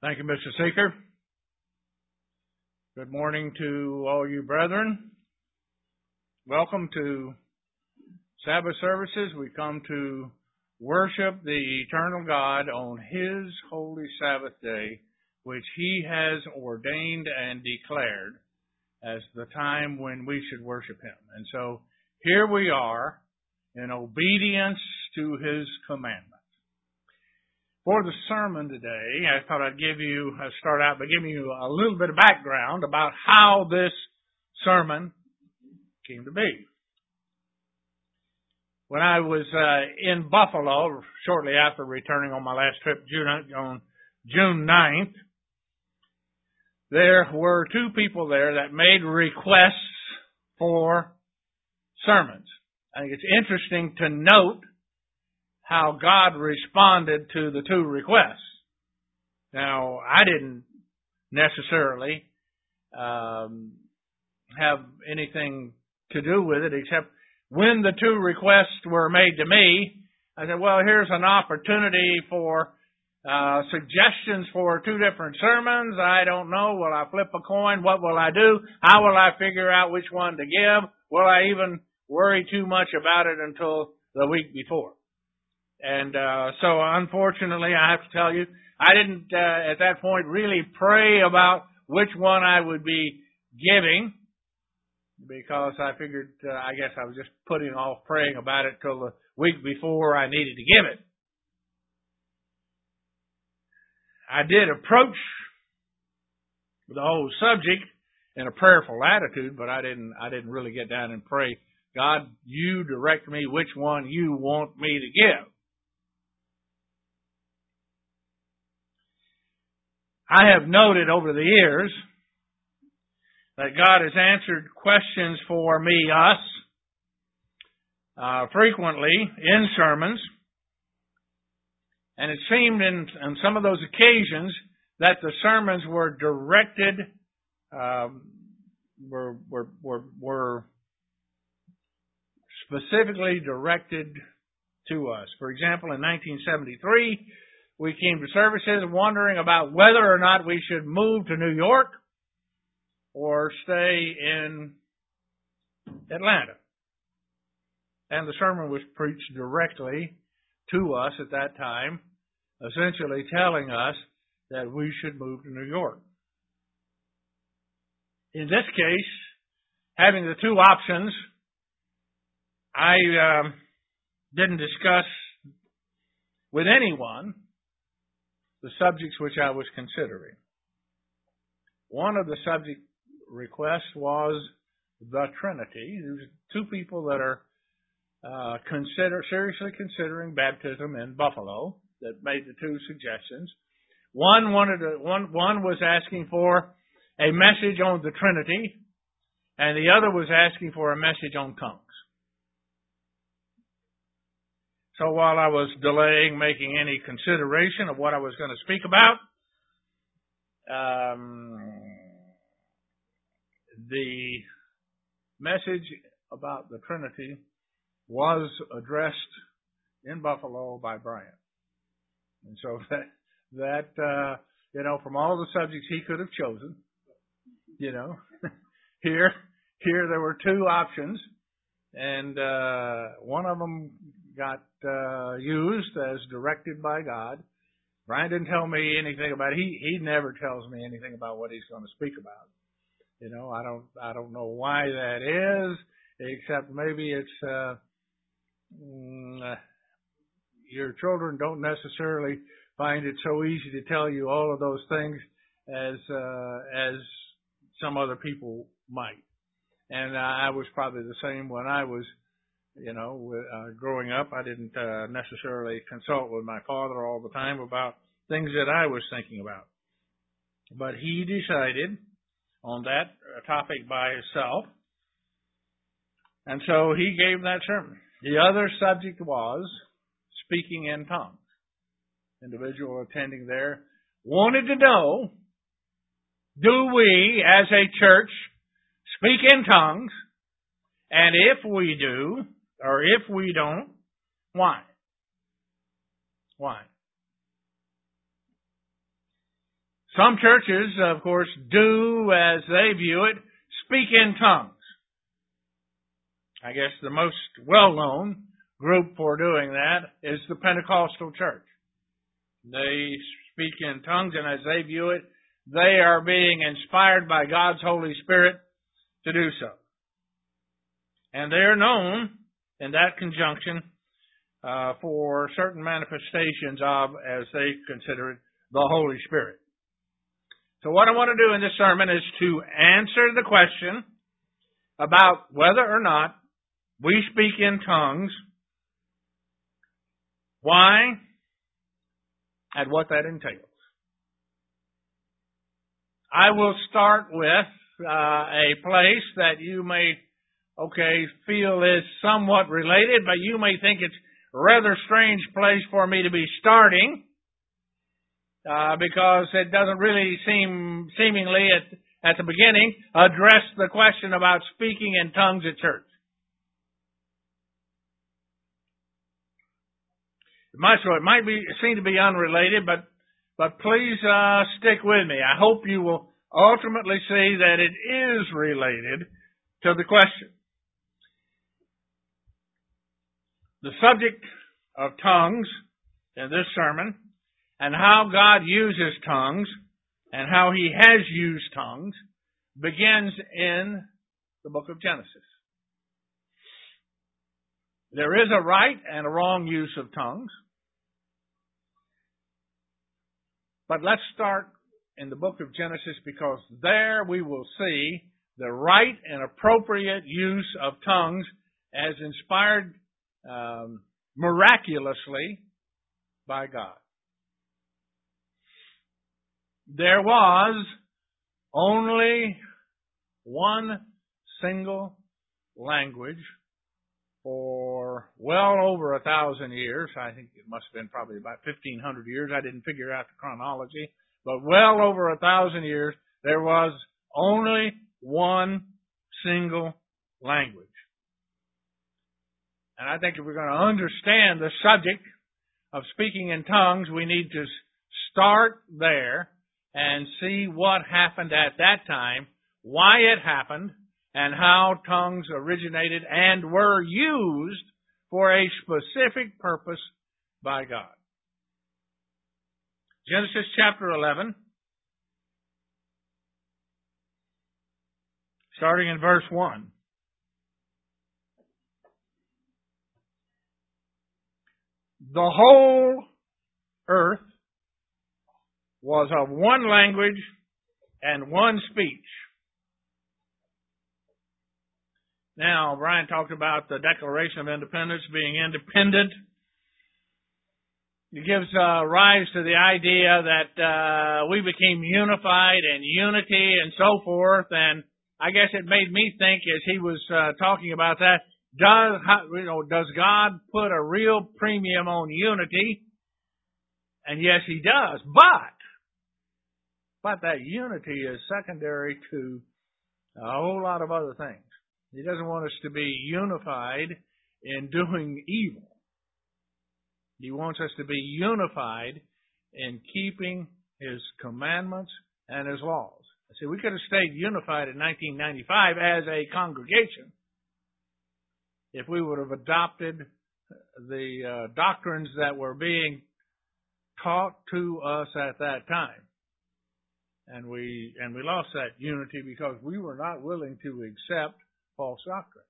Thank you, Mr. Seeker. Good morning to all you brethren. Welcome to Sabbath services. We come to worship the eternal God on His holy Sabbath day, which He has ordained and declared as the time when we should worship Him. And so here we are in obedience to His commandment. For the sermon today, I thought I'd start out by giving you a little bit of background about how this sermon came to be. When I was in Buffalo, shortly after returning on my last trip on June 9th, there were two people there that made requests for sermons. I think it's interesting to note how God responded to the two requests. Now, I didn't necessarily have anything to do with it, except when the two requests were made to me, I said, well, here's an opportunity for suggestions for two different sermons. I don't know. Will I flip a coin? What will I do? How will I figure out which one to give? Will I even worry too much about it until the week before? And so unfortunately, I have to tell you, I didn't at that point really pray about which one I would be giving, because I figured, I guess I was just putting off praying about it till the week before I needed to give it. I did approach the whole subject in a prayerful attitude, but I didn't really get down and pray, God, you direct me which one you want me to give. I have noted over the years that God has answered questions for us, frequently in sermons. And it seemed in some of those occasions that the sermons were directed, were specifically directed to us. For example, in 1973, we came to services wondering about whether or not we should move to New York or stay in Atlanta. And the sermon was preached directly to us at that time, essentially telling us that we should move to New York. In this case, having the two options, I didn't discuss with anyone the subjects which I was considering. One of the subject requests was the Trinity. There's two people that are seriously considering baptism in Buffalo that made the two suggestions. One was asking for a message on the Trinity, and the other was asking for a message on tongues. So while I was delaying making any consideration of what I was going to speak about, the message about the Trinity was addressed in Buffalo by Brian. And so that from all the subjects he could have chosen, here there were two options, and one of them got used as directed by God. Brian didn't tell me anything about it. He never tells me anything about what he's going to speak about. I don't know why that is, except maybe it's your children don't necessarily find it so easy to tell you all of those things as some other people might. And I was probably the same when I was growing up. I didn't necessarily consult with my father all the time about things that I was thinking about. But he decided on that topic by himself, and so he gave that sermon. The other subject was speaking in tongues. Individual attending there wanted to know, do we as a church speak in tongues? And if we do, or if we don't, why? Why? Some churches, of course, do, as they view it, speak in tongues. I guess the most well-known group for doing that is the Pentecostal church. They speak in tongues, and as they view it, they are being inspired by God's Holy Spirit to do so. And they are known in that conjunction for certain manifestations of, as they consider it, the Holy Spirit. So what I want to do in this sermon is to answer the question about whether or not we speak in tongues, why, and what that entails. I will start with a place that you may, feel is somewhat related, but you may think it's a rather strange place for me to be starting, because it doesn't really seemingly at the beginning address the question about speaking in tongues at church. It might seem to be unrelated, but please stick with me. I hope you will ultimately see that it is related to the question. The subject of tongues in this sermon, and how God uses tongues, and how He has used tongues, begins in the book of Genesis. There is a right and a wrong use of tongues. But let's start in the book of Genesis, because there we will see the right and appropriate use of tongues as inspired miraculously by God. There was only one single language for well over 1,000 years. I think it must have been probably about 1,500 years. I didn't figure out the chronology. But well over 1,000 years, there was only one single language. And I think if we're going to understand the subject of speaking in tongues, we need to start there and see what happened at that time, why it happened, and how tongues originated and were used for a specific purpose by God. Genesis chapter 11, starting in verse 1. The whole earth was of one language and one speech. Now, Brian talked about the Declaration of Independence being independent. It gives rise to the idea that we became unified and unity and so forth. And I guess it made me think, as he was talking about that, does God put a real premium on unity? And yes, He does. But that unity is secondary to a whole lot of other things. He doesn't want us to be unified in doing evil. He wants us to be unified in keeping His commandments and His laws. See, we could have stayed unified in 1995 as a congregation if we would have adopted the doctrines that were being taught to us at that time. And we lost that unity because we were not willing to accept false doctrines.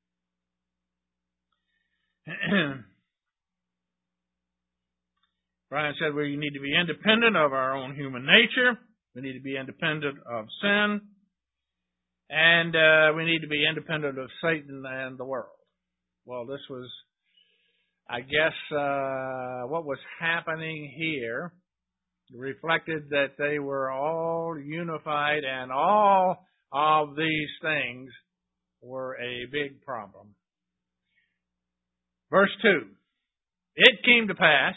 Brian said we need to be independent of our own human nature. We need to be independent of sin. And we need to be independent of Satan and the world. Well, this was, I guess, what was happening here reflected that they were all unified, and all of these things were a big problem. Verse 2. It came to pass.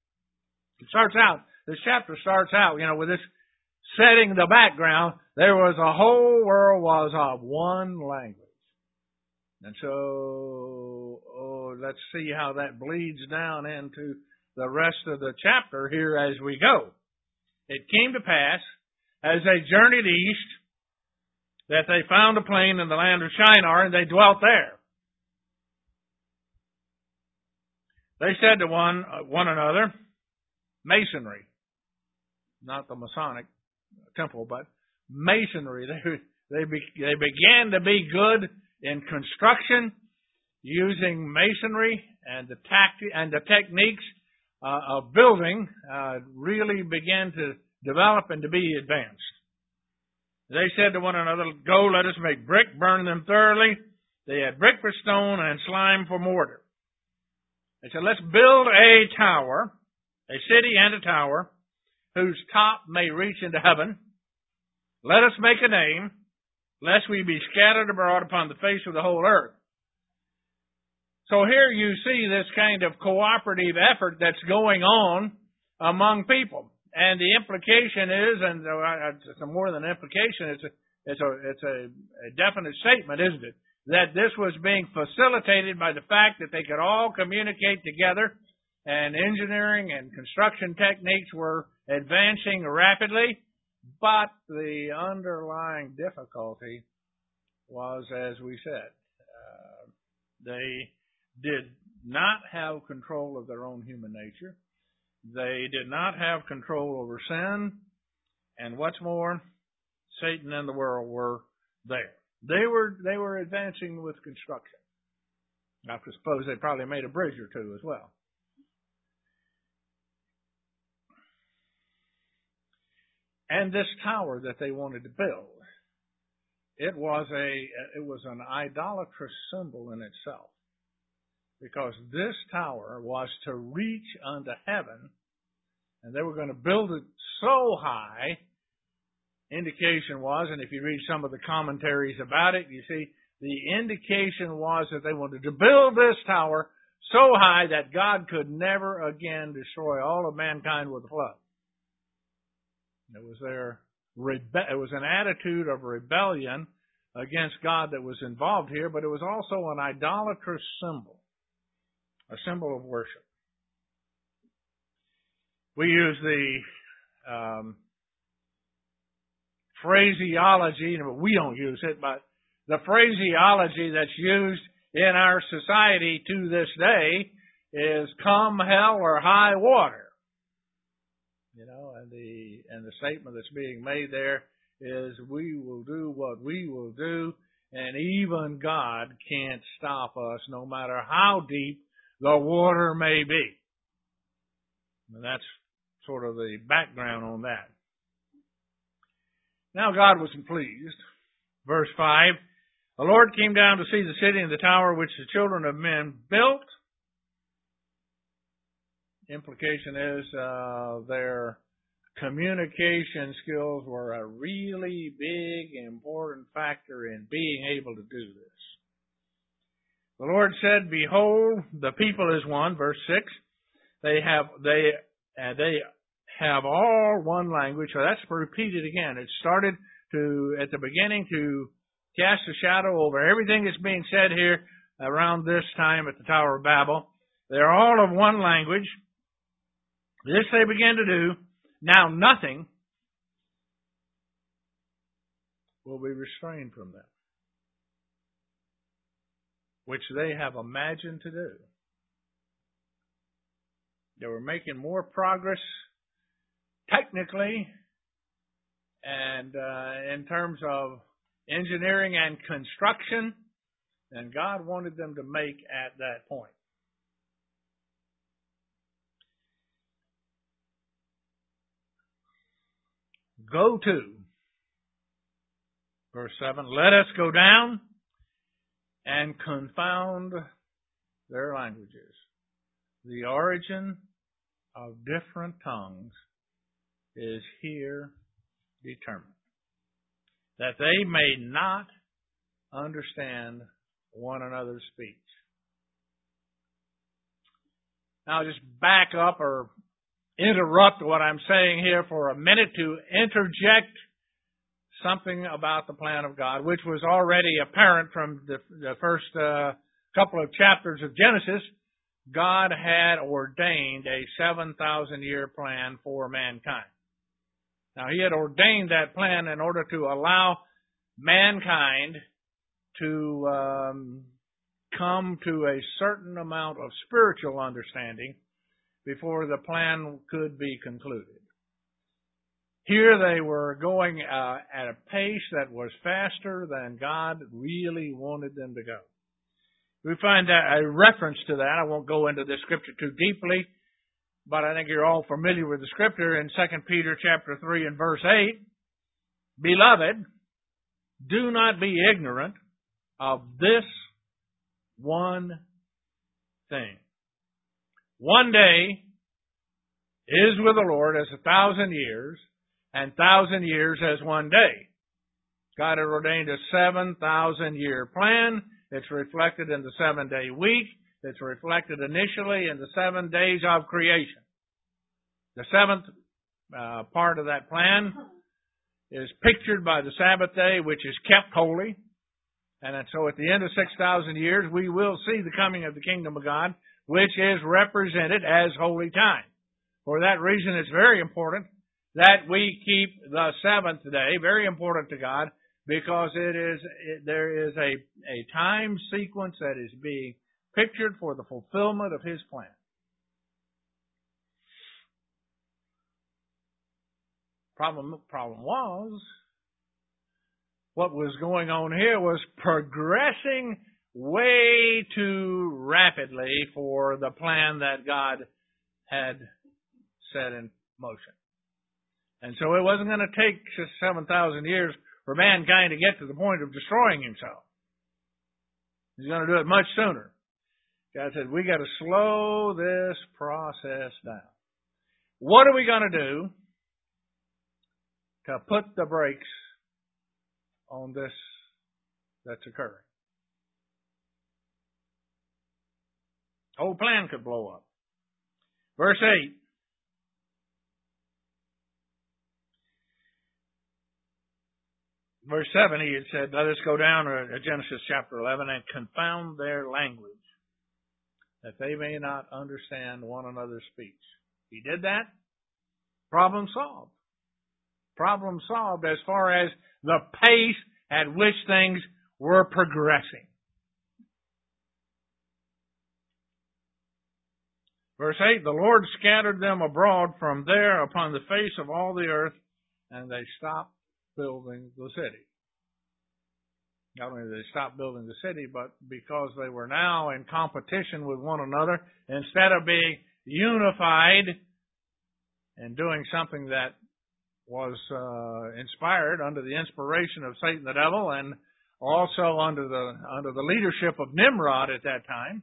This chapter starts out, with this setting the background. There was a whole world was of one language. And so, let's see how that bleeds down into the rest of the chapter here as we go. it came to pass, as they journeyed east, that they found a plain in the land of Shinar, and they dwelt there. They said to one another, masonry, not the Masonic temple, but masonry. They began to be good in construction, using masonry, and the techniques of building really began to develop and to be advanced. They said to one another, "Go, let us make brick, burn them thoroughly." They had brick for stone and slime for mortar. They said, "Let's build a tower, a city and a tower, whose top may reach into heaven. Let us make a name, lest we be scattered abroad upon the face of the whole earth." So here you see this kind of cooperative effort that's going on among people. And the implication is, and it's more than an implication, it's a definite statement, isn't it? That this was being facilitated by the fact that they could all communicate together, and engineering and construction techniques were advancing rapidly. But the underlying difficulty was, as we said, they did not have control of their own human nature. They did not have control over sin. And what's more, Satan and the world were there. They were advancing with construction. I suppose they probably made a bridge or two as well. And this tower that they wanted to build, it was an idolatrous symbol in itself, because this tower was to reach unto heaven, and they were going to build it so high. Indication was, and if you read some of the commentaries about it, you see the indication was that they wanted to build this tower so high that God could never again destroy all of mankind with a flood. It was an attitude of rebellion against God that was involved here, but it was also an idolatrous symbol, a symbol of worship. We use the phraseology, we don't use it, but the phraseology that's used in our society to this day is "come hell or high water." And the statement that's being made there is, we will do what we will do, and even God can't stop us no matter how deep the water may be. And that's sort of the background on that. Now God wasn't pleased. Verse 5, the Lord came down to see the city and the tower which the children of men built. Implication is their communication skills were a really big, important factor in being able to do this. The Lord said, "Behold, the people is one." Verse 6. They have all one language. So that's repeated again. It started at the beginning to cast a shadow over everything that's being said here around this time at the Tower of Babel. They're all of one language. This they began to do. Now nothing will be restrained from them, which they have imagined to do. They were making more progress technically and in terms of engineering and construction than God wanted them to make at that point. Go to, verse 7, let us go down and confound their languages. The origin of different tongues is here determined, that they may not understand one another's speech. Now just back up or interrupt what I'm saying here for a minute to interject something about the plan of God, which was already apparent from the first couple of chapters of Genesis. God had ordained a 7,000-year plan for mankind. Now, He had ordained that plan in order to allow mankind to come to a certain amount of spiritual understanding before the plan could be concluded. Here they were going at a pace that was faster than God really wanted them to go. We find a reference to that. I won't go into this scripture too deeply, but I think you're all familiar with the scripture in 2 Peter chapter 3 and verse 8. Beloved, do not be ignorant of this one thing. One day is with the Lord as 1,000 years, and 1,000 years as one day. God had ordained a 7,000-year plan. It's reflected in the 7-day week. It's reflected initially in the 7 days of creation. The seventh part of that plan is pictured by the Sabbath day, which is kept holy. And so at the end of 6,000 years, we will see the coming of the kingdom of God, which is represented as holy time. For that reason, it's very important that we keep the seventh day, very important to God, because there is a time sequence that is being pictured for the fulfillment of His plan. Problem was, what was going on here was progressing way too rapidly for the plan that God had set in motion. And so it wasn't going to take 7,000 years for mankind to get to the point of destroying himself. He's going to do it much sooner. God said, we got to slow this process down. What are we going to do to put the brakes on this that's occurring? The whole plan could blow up. Verse 8. Verse 7, he had said, let us go down to Genesis chapter 11 and confound their language, that they may not understand one another's speech. He did that. Problem solved. Problem solved as far as the pace at which things were progressing. Verse 8, the Lord scattered them abroad from there upon the face of all the earth, and they stopped building the city. Not only did they stop building the city, but because they were now in competition with one another, instead of being unified and doing something that was inspired under the inspiration of Satan the devil, and also under the leadership of Nimrod at that time,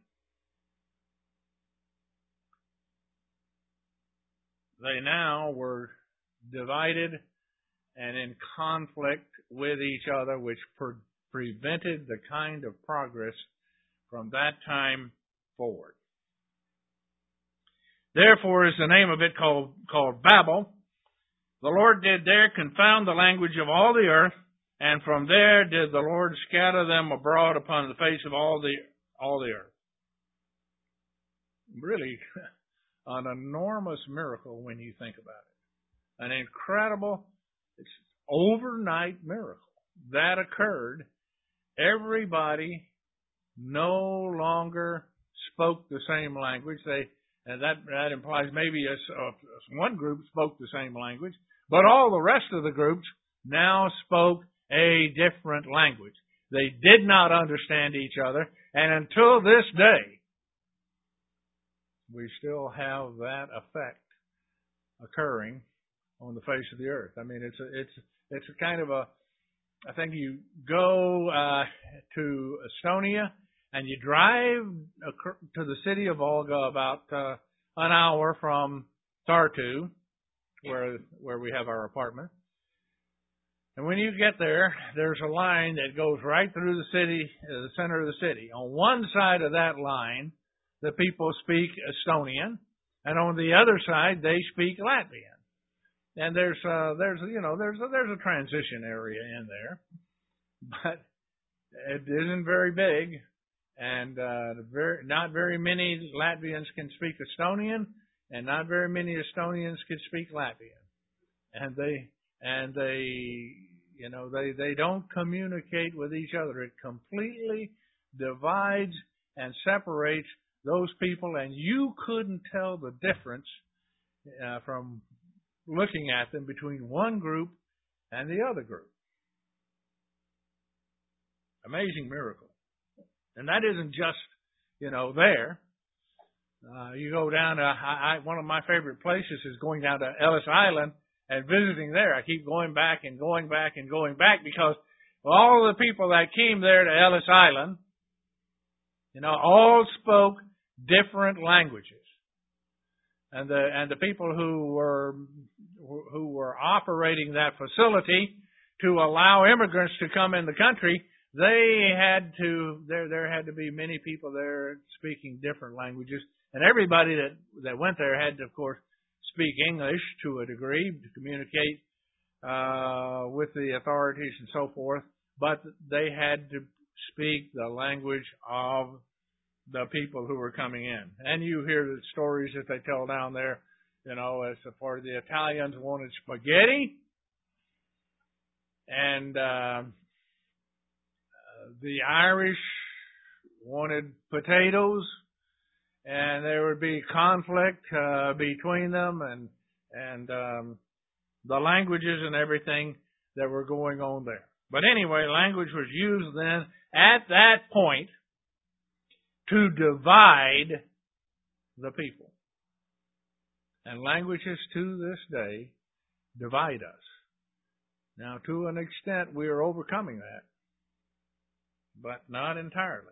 they now were divided and in conflict with each other, which prevented the kind of progress from that time forward. Therefore is the name of it called Babel. The Lord did there confound the language of all the earth, and from there did the Lord scatter them abroad upon the face of all the earth. Really, an enormous miracle when you think about it. An incredible, it's overnight miracle that occurred. Everybody no longer spoke the same language. And that implies maybe one group spoke the same language, but all the rest of the groups now spoke a different language. They did not understand each other, and until this day, we still have that effect occurring on the face of the earth. I mean, it's a kind of I think you go to Estonia and you drive to the city of Volga about an hour from Tartu, where we have our apartment. And when you get there, there's a line that goes right through the city, the center of the city. On one side of that line, the people speak Estonian, and on the other side, they speak Latvian. And there's a transition area in there, but it isn't very big, and not very many Latvians can speak Estonian, and not very many Estonians can speak Latvian. And and they don't communicate with each other. It completely divides and separates those people, and you couldn't tell the difference from looking at them between one group and the other group. Amazing miracle. And that isn't just, there. You go down to, one of my favorite places is going down to Ellis Island and visiting there. I keep going back and going back and going back because all of the people that came there to Ellis Island, all spoke different languages. And the people who were operating that facility to allow immigrants to come in the country, there had to be many people there speaking different languages. And everybody that went there had to, of course, speak English to a degree to communicate with the authorities and so forth. But they had to speak the language of the people who were coming in. And you hear the stories that they tell down there, as far as the Italians wanted spaghetti, and the Irish wanted potatoes, and there would be conflict between them, and the languages and everything that were going on there. But anyway, language was used then at that point to divide the people. And languages to this day divide us. Now, to an extent, we are overcoming that, but not entirely.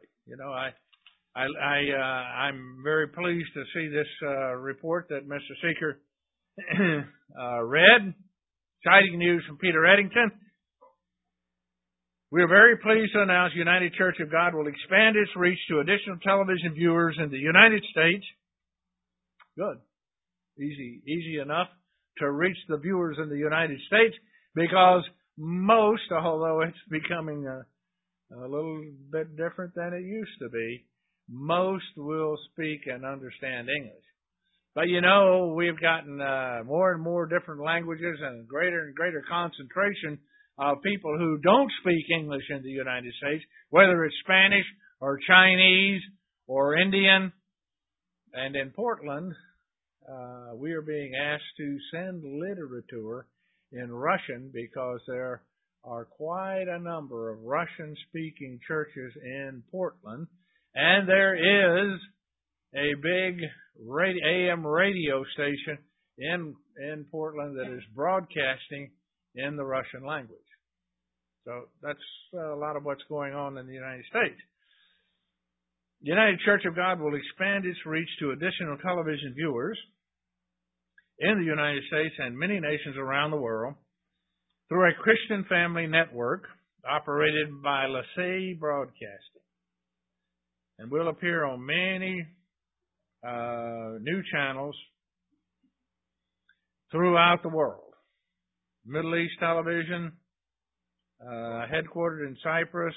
I'm very pleased to see this report that Mr. Seeker read. Exciting news from Peter Eddington. We are very pleased to announce United Church of God will expand its reach to additional television viewers in the United States. Good. Easy enough to reach the viewers in the United States because most, although it's becoming a little bit different than it used to be, most will speak and understand English. But we've gotten more and more different languages and greater concentration of people who don't speak English in the United States, whether it's Spanish or Chinese or Indian. And in Portland, we are being asked to send literature in Russian because there are quite a number of Russian-speaking churches in Portland, and there is a big AM radio station in Portland that is broadcasting in the Russian language. So that's a lot of what's going on in the United States. The United Church of God will expand its reach to additional television viewers in the United States and many nations around the world through a Christian family network operated by LaSalle Broadcasting. And will appear on many new channels throughout the world. Middle East television, headquartered in Cyprus,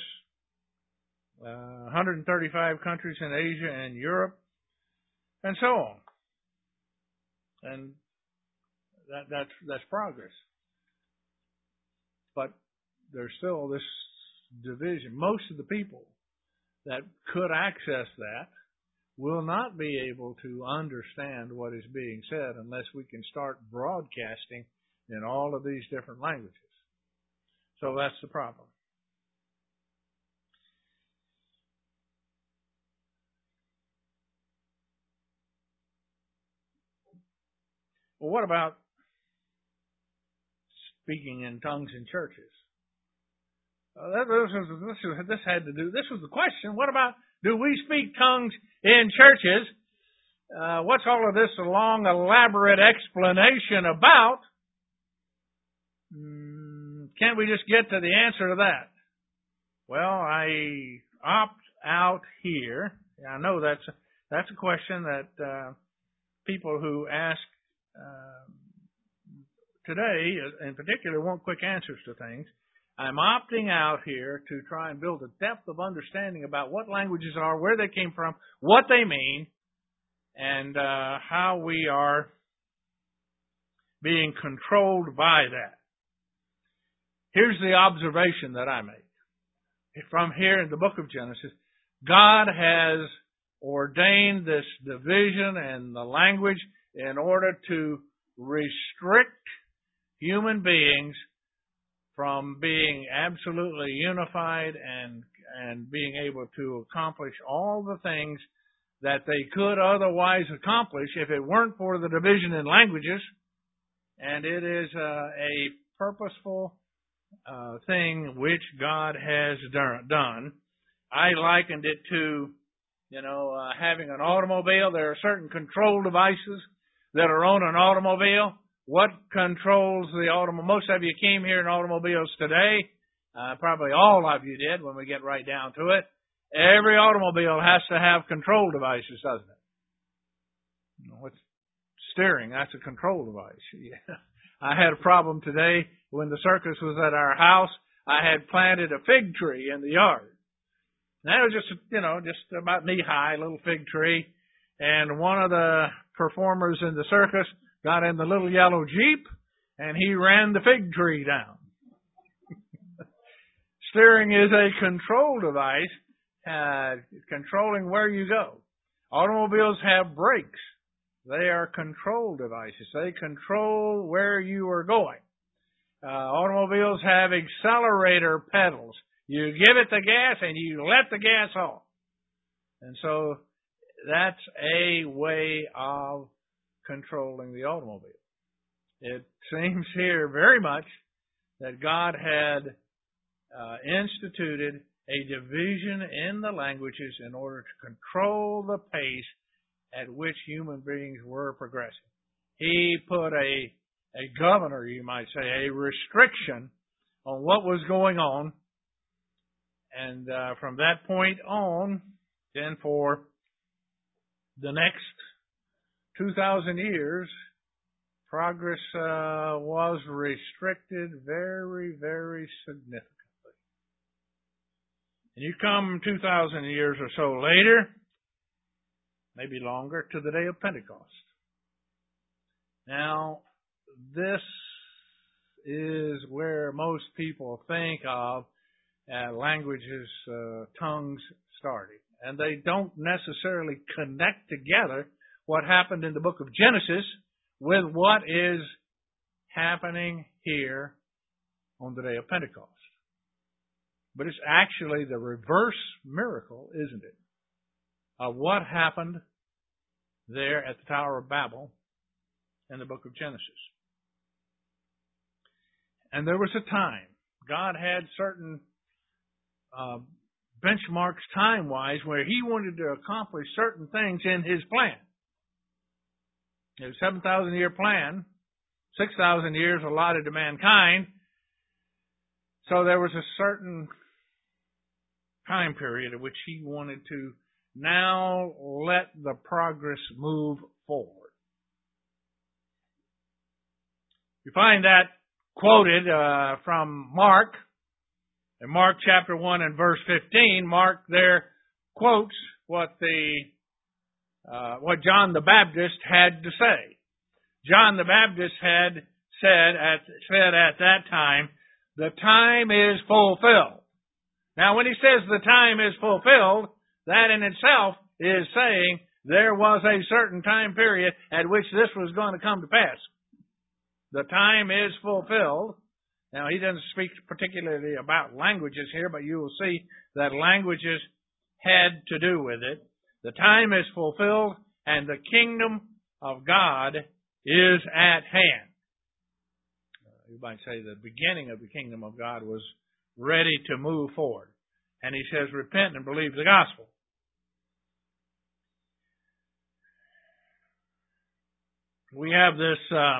135 countries in Asia and Europe, and so on. And that's progress. But there's still this division. Most of the people that could access that will not be able to understand what is being said unless we can start broadcasting in all of these different languages. So that's the problem. Well, what about speaking in tongues in churches? This was the question. What about, do we speak tongues in churches? What's all of this long, elaborate explanation about? Can't we just get to the answer to that? Well, I opt out here. I know that's a question that people who ask today, in particular, want quick answers to things. I'm opting out here to try and build a depth of understanding about what languages are, where they came from, what they mean, and how we are being controlled by that. Here's the observation that I make. From here in the book of Genesis, God has ordained this division and the language in order to restrict human beings from being absolutely unified and being able to accomplish all the things that they could otherwise accomplish if it weren't for the division in languages. And it is a purposeful thing which God has done. I likened it to, having an automobile. There are certain control devices that are on an automobile. What controls the automobile? Most of you came here in automobiles today. Probably all of you did when we get right down to it. Every automobile has to have control devices, doesn't it? What's steering? That's a control device. Yeah. I had a problem today when the circus was at our house. I had planted a fig tree in the yard. That was just about knee high, little fig tree. And one of the performers in the circus got in the little yellow Jeep and he ran the fig tree down. Steering is a control device, controlling where you go. Automobiles have brakes. They are control devices. They control where you are going. Automobiles have accelerator pedals. You give it the gas and you let the gas off. And so that's a way of controlling the automobile. It seems here very much that God had instituted a division in the languages in order to control the pace at which human beings were progressing. He put a governor, you might say, a restriction on what was going on. And from that point on, then for the next 2,000 years, progress was restricted very, very significantly. And you come 2,000 years or so later, maybe longer, to the day of Pentecost. Now, this is where most people think of languages, tongues starting. And they don't necessarily connect together what happened in the book of Genesis with what is happening here on the day of Pentecost. But it's actually the reverse miracle, isn't it, of what happened there at the Tower of Babel in the book of Genesis. And there was a time. God had certain benchmarks time-wise where He wanted to accomplish certain things in His plan. It was a 7,000-year plan, 6,000 years allotted to mankind. So there was a certain time period at which He wanted to now let the progress move forward. You find that quoted from Mark. In Mark chapter 1 and verse 15, Mark there quotes what John the Baptist had to say. John the Baptist had said at that time, the time is fulfilled. Now when he says the time is fulfilled, that in itself is saying there was a certain time period at which this was going to come to pass. The time is fulfilled. Now, he doesn't speak particularly about languages here, but you will see that languages had to do with it. The time is fulfilled, and the kingdom of God is at hand. You might say the beginning of the kingdom of God was ready to move forward. And he says, repent and believe the gospel. We have this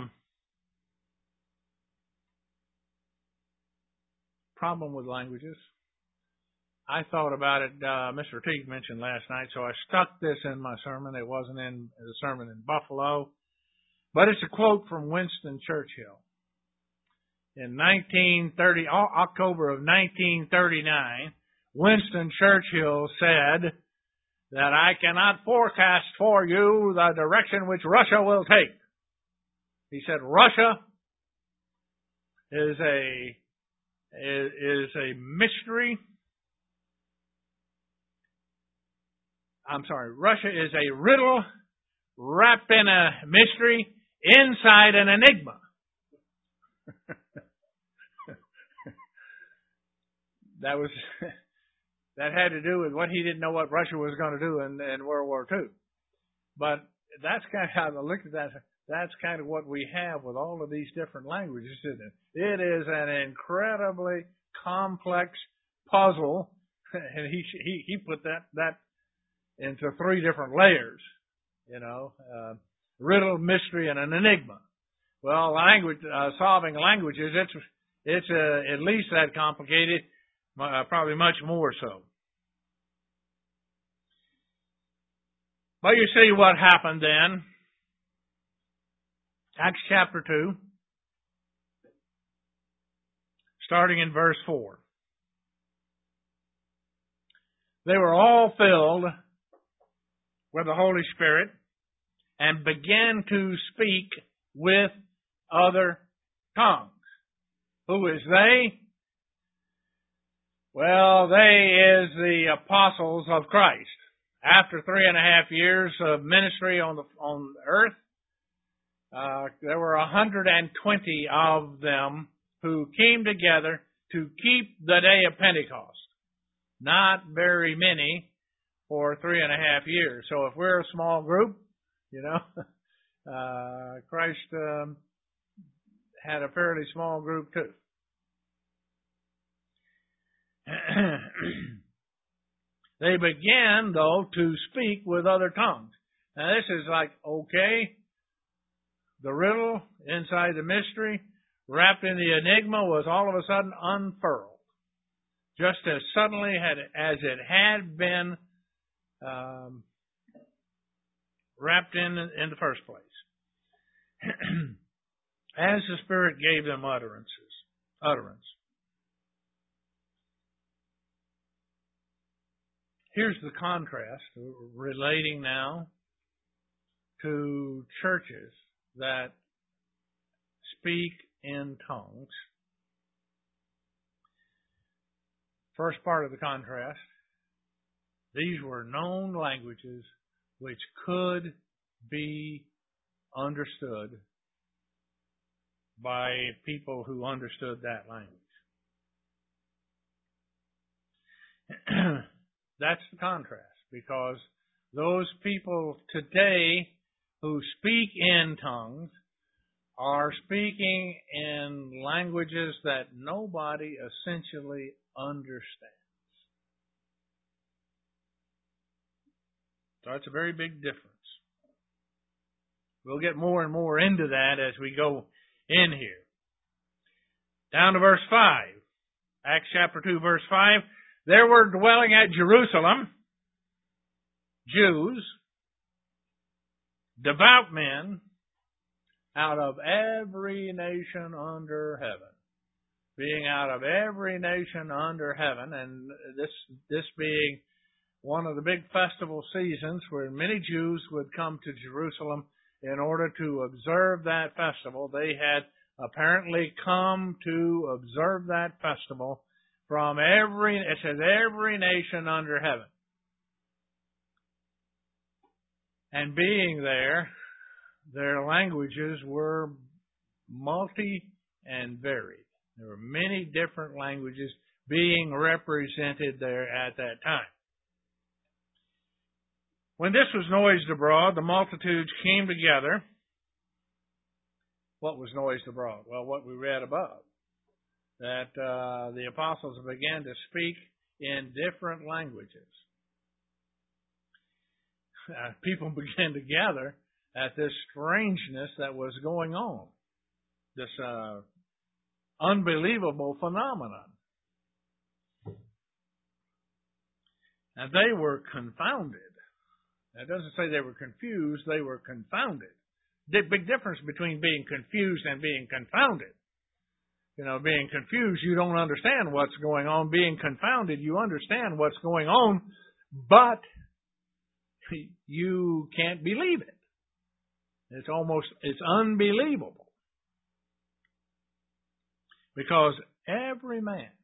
problem with languages. I thought about it, Mr. Teague mentioned last night, so I stuck this in my sermon. It wasn't in the sermon in Buffalo, but it's a quote from Winston Churchill. In October of 1939, Winston Churchill said that I cannot forecast for you the direction which Russia will take. He said Russia is a is a mystery. I'm sorry, Russia is a riddle wrapped in a mystery inside an enigma. That had to do with what he didn't know what Russia was going to do in World War II. But that's kind of how I looked at that. That's kind of what we have with all of these different languages, isn't it? It is an incredibly complex puzzle, and he put that into three different layers. Riddle, mystery, and an enigma. Well, solving languages, it's at least that complicated, probably much more so. But you see what happened then. Acts chapter 2, starting in verse 4. They were all filled with the Holy Spirit and began to speak with other tongues. Who is they? Well, they is the apostles of Christ. After 3.5 years of ministry on earth, there were 120 of them who came together to keep the day of Pentecost. Not very many for 3.5 years. So if we're a small group, Christ had a fairly small group too. They began, though, to speak with other tongues. Now this is like, okay, the riddle inside the mystery, wrapped in the enigma, was all of a sudden unfurled. Just as suddenly as it had been wrapped in the first place. As the Spirit gave them utterance. Here's the contrast relating now to churches that speak in tongues. First part of the contrast, these were known languages which could be understood by people who understood that language. That's the contrast, because those people today who speak in tongues are speaking in languages that nobody essentially understands. So that's a very big difference. We'll get more and more into that as we go in here. Down to verse 5. Acts chapter 2, verse 5. There were dwelling at Jerusalem Jews, devout men, out of every nation under heaven. Being out of every nation under heaven, and this being one of the big festival seasons where many Jews would come to Jerusalem in order to observe that festival. They had apparently come to observe that festival from every nation under heaven. And being there, their languages were multi and varied. There were many different languages being represented there at that time. When this was noised abroad, the multitudes came together. What was noised abroad? Well, what we read above. That the apostles began to speak in different languages. People began to gather at this strangeness that was going on. This unbelievable phenomenon. And they were confounded. That doesn't say they were confused, they were confounded. The big difference between being confused and being confounded. Being confused, you don't understand what's going on. Being confounded, you understand what's going on, but you can't believe it. It's unbelievable. Because every man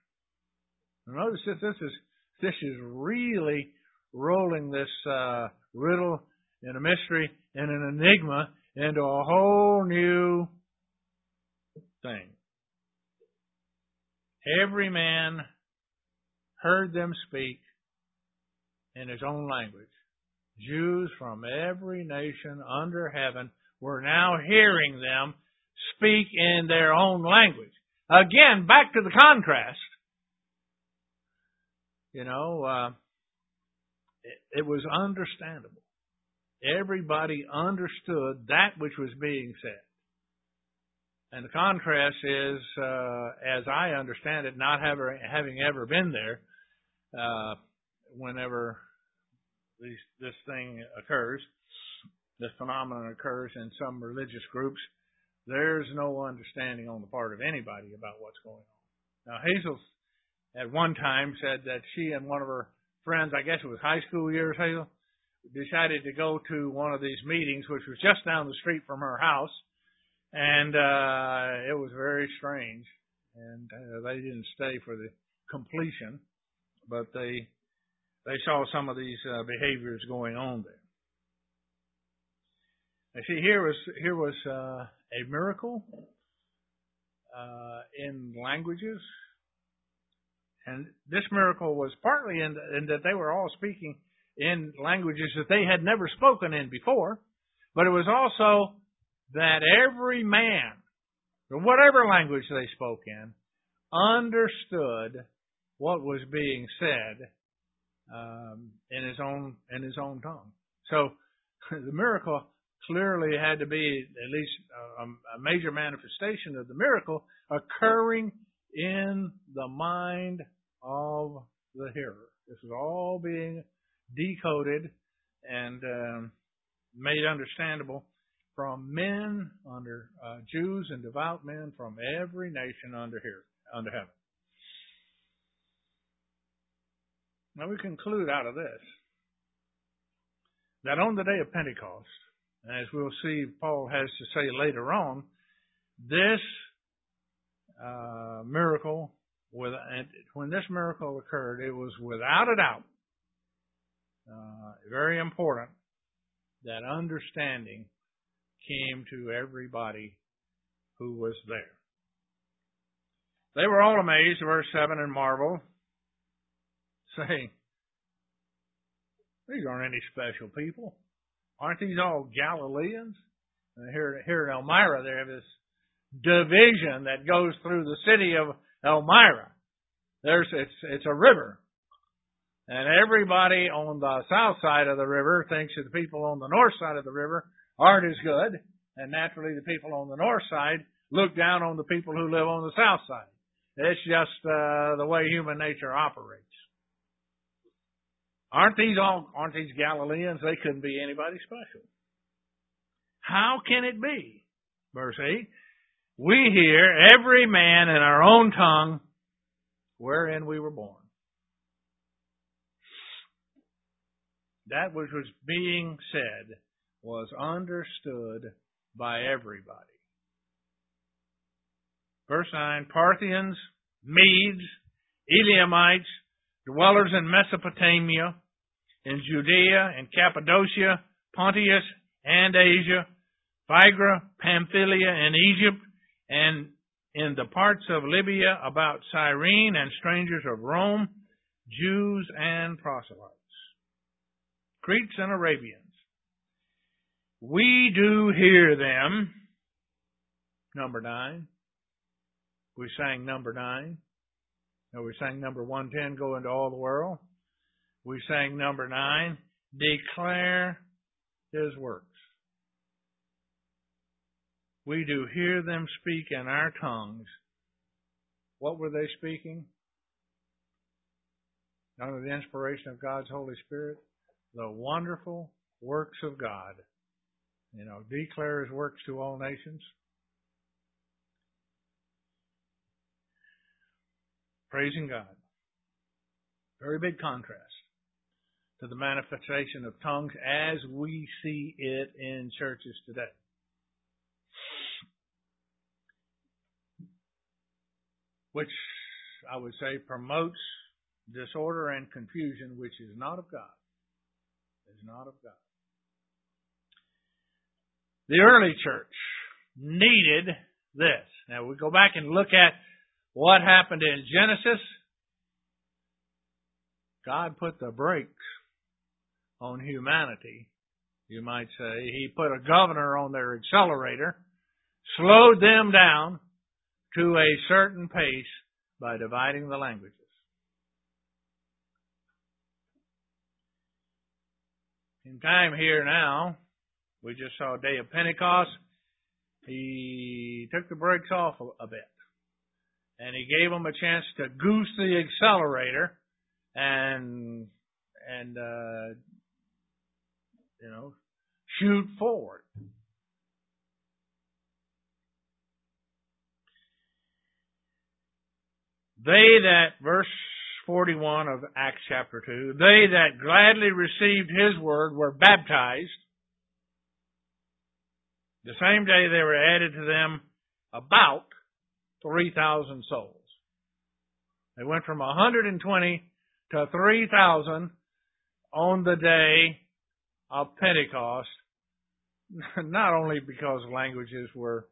Notice that this is really rolling this riddle and a mystery and an enigma into a whole new thing. Every man heard them speak in his own language. Jews from every nation under heaven were now hearing them speak in their own language. Again, back to the contrast. You know, it was understandable. Everybody understood that which was being said. And the contrast is, as I understand it, not having ever been there, whenever this thing occurs, this phenomenon occurs in some religious groups, there's no understanding on the part of anybody about what's going on. Now, Hazel at one time said that she and one of her friends, I guess it was high school years, Hazel, decided to go to one of these meetings, which was just down the street from her house, and it was very strange. And they didn't stay for the completion, but they saw some of these behaviors going on there. Now, see, here was a miracle in languages, and this miracle was partly in that they were all speaking in languages that they had never spoken in before, but it was also that every man, or whatever language they spoke understood what was being said in his own tongue. So the miracle clearly had to be at least a major manifestation of the miracle occurring in the mind of the hearer. This was all being decoded and made understandable from men under Jews and devout men from every nation under heaven. Now we conclude out of this that on the day of Pentecost, as we'll see Paul has to say later on, this miracle, when this miracle occurred, it was without a doubt very important that understanding came to everybody who was there. They were all amazed, verse 7, and marveled, saying, these aren't any special people. Aren't these all Galileans? And here in Elmira, they have this division that goes through the city of Elmira. It's a river. And everybody on the south side of the river thinks that the people on the north side of the river aren't as good. And naturally, the people on the north side look down on the people who live on the south side. It's just the way human nature operates. Aren't these Galileans? They couldn't be anybody special. How can it be? Verse 8, we hear every man in our own tongue wherein we were born. That which was being said was understood by everybody. Verse 9, Parthians, Medes, Elamites, dwellers in Mesopotamia, in Judea and Cappadocia, Pontus and Asia, Phrygia, Pamphylia and Egypt, and in the parts of Libya about Cyrene, and strangers of Rome, Jews and proselytes, Cretes and Arabians. We do hear them. Number 9. We sang number 9. Now we sang number 110, go into all the world. We sang number 9, declare His works. We do hear them speak in our tongues. What were they speaking? Under the inspiration of God's Holy Spirit, the wonderful works of God. Declare His works to all nations. Praising God. Very big contrast to the manifestation of tongues as we see it in churches today. Which I would say promotes disorder and confusion, which is not of God. Is not of God. The early church needed this. Now we go back and look at what happened in Genesis. God put the brakes on humanity, you might say. He put a governor on their accelerator, slowed them down to a certain pace by dividing the languages. In time here now, we just saw Day of Pentecost. He took the brakes off a bit. And he gave them a chance to goose the accelerator and shoot forward. Verse 41 of Acts chapter 2, they that gladly received his word were baptized. The same day they were added to them about 3,000 souls. They went from 120 to 3,000 on the day of Pentecost, not only because languages were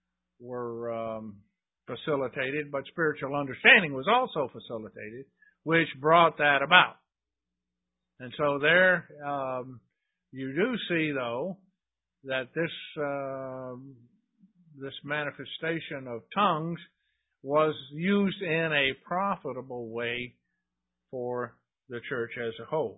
facilitated, but spiritual understanding was also facilitated, which brought that about. And so there, you do see, though, that this manifestation of tongues was used in a profitable way for the church as a whole.